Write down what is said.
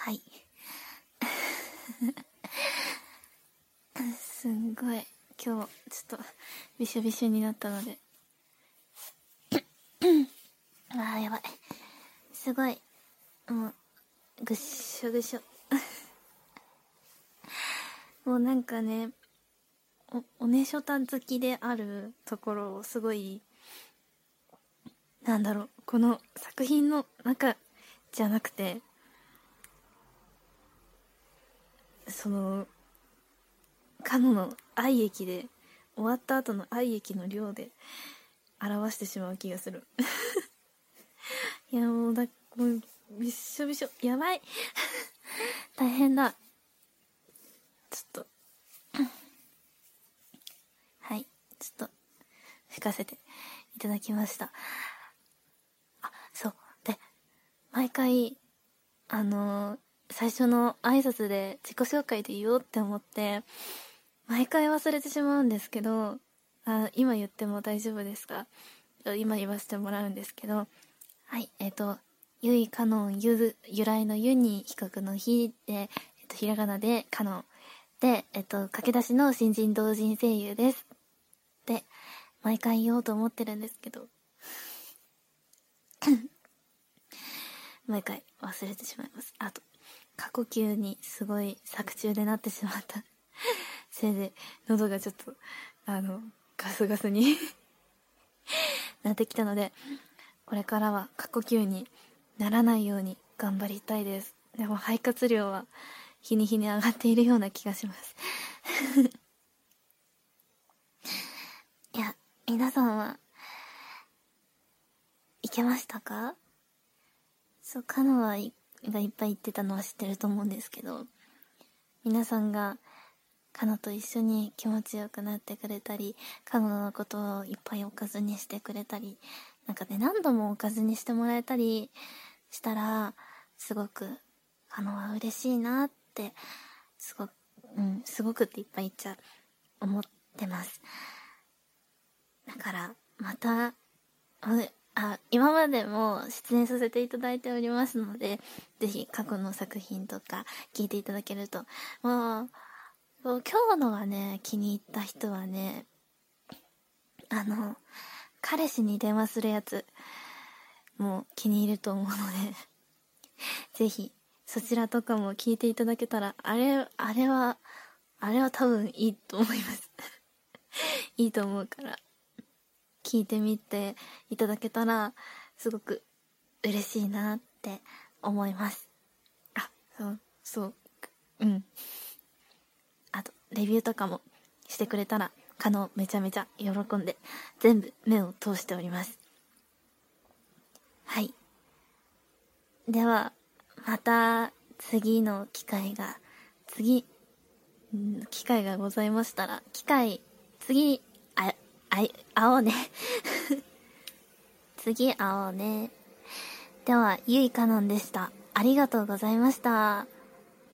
はい。すんごい、今日、ちょっと、びしょびしょになったので。あー、やばい。すごい、もう、ぐっしょぐしょ。もうなんかね、おねしょた好きであるところをすごい、なんだろう、この作品の中じゃなくて、その、カノの愛液で、終わった後の愛液の量で表してしまう気がする。いやもうびっしょびしょ。やばい。大変だ。ちょっと。はい。ちょっと、吹かせていただきました。あ、そう。で、毎回、最初の挨拶で自己紹介で言おうって思って、毎回忘れてしまうんですけど、今言っても大丈夫ですか？今言わせてもらうんですけど、はい、ゆいかのん由来のゆに比較のひで、ひらがなでかのんで、駆け出しの新人同人声優です。で、毎回言おうと思ってるんですけど、毎回忘れてしまいます。あと、過呼吸にすごい作中でなってしまったせいで、喉がちょっと、ガスガスになってきたので、これからは過呼吸にならないように頑張りたいです。でも肺活量は日に日に上がっているような気がします。いや、皆さんはいけましたか？そう、カノアがいっぱい言ってたのは知ってると思うんですけど、皆さんがカノと一緒に気持ちよくなってくれたり、カノのことをいっぱいおかずにしてくれたり、なんかね、何度もおかずにしてもらえたりしたら、すごく、カノは嬉しいなって、すごくっていっぱい言っちゃ思ってます。だから、また、今までも出演させていただいておりますので、ぜひ過去の作品とか聞いていただけると、もう今日のがね、気に入った人はね、彼氏に電話するやつ、もう気に入ると思うので、ぜひ、そちらとかも聞いていただけたら、あれは多分いいと思います。いいと思うから、聞いてみていただけたら、すごく嬉しいなって思います。あ、そう、うん。あと、レビューとかもしてくれたら、めちゃめちゃ喜んで、全部目を通しております。はい。では、また次の機会がございましたら、次、会おうね。次会おうね。では、ゆいかのんでした。ありがとうございました。